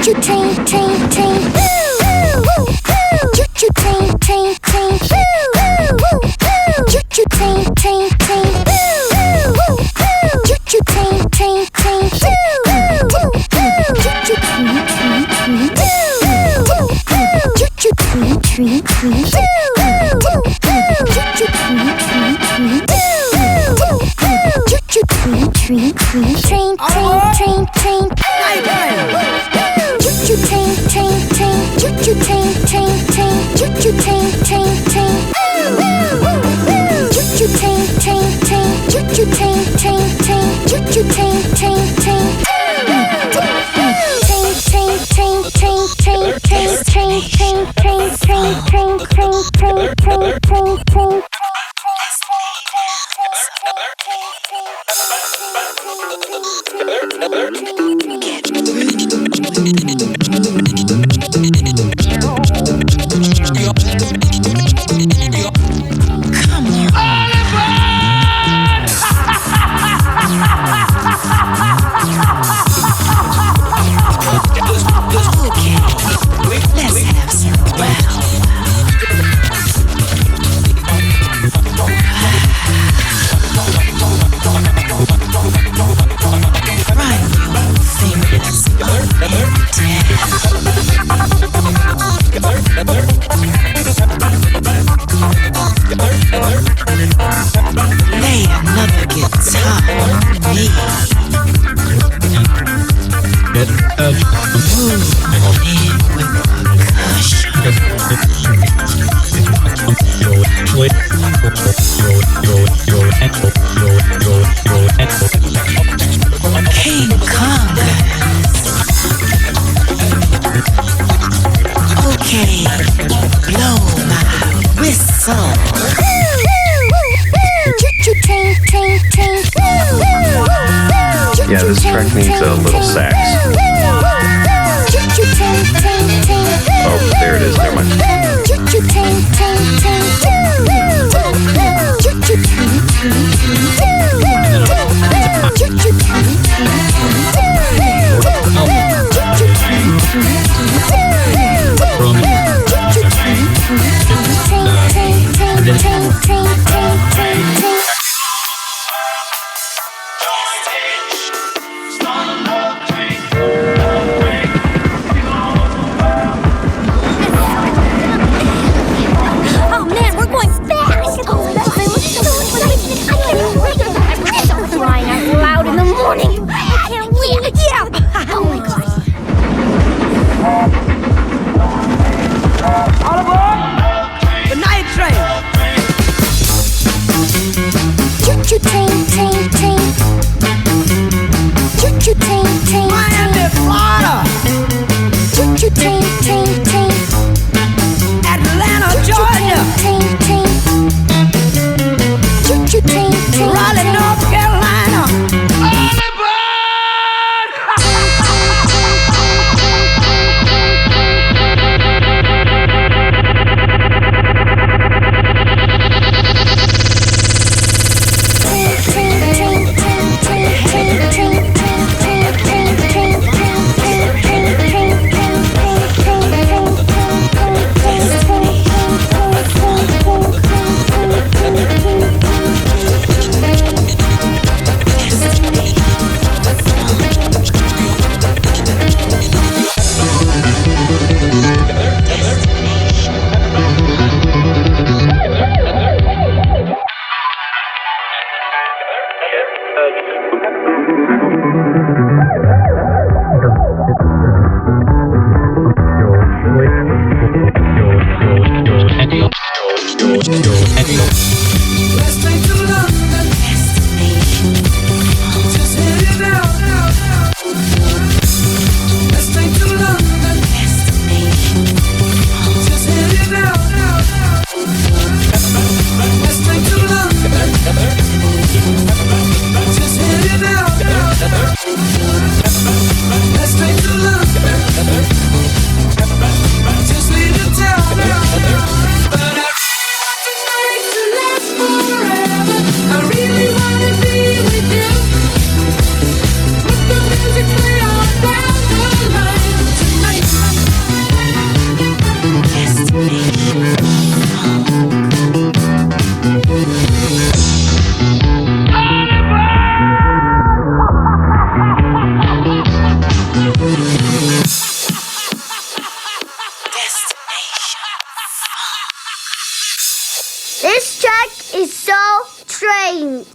Choo train, train, train. Choo choo train, train, train. Choo choo train, train, train. Choo choo train, train, train. Choo choo tree, tree, tree. Choo choo tree, tree, tree. Choo choo tree, tree, tree. Choo choo tree, tree, tree. Train, train, train, train. Choo choo train, train, train. Choo choo train, train, train. Choo choo train, train, train. Choo choo train, train, train. Choo choo train, train, train. Choo choo train, train, train. Train, train, train, train, train, train, train, train, train, train, train, train, train, train, train. Lay another guitar on me. Move in with King Kong. Okay, blow my whistle. Yeah, this track needs a little sax. Oh, there it is. Never mind. is so strange.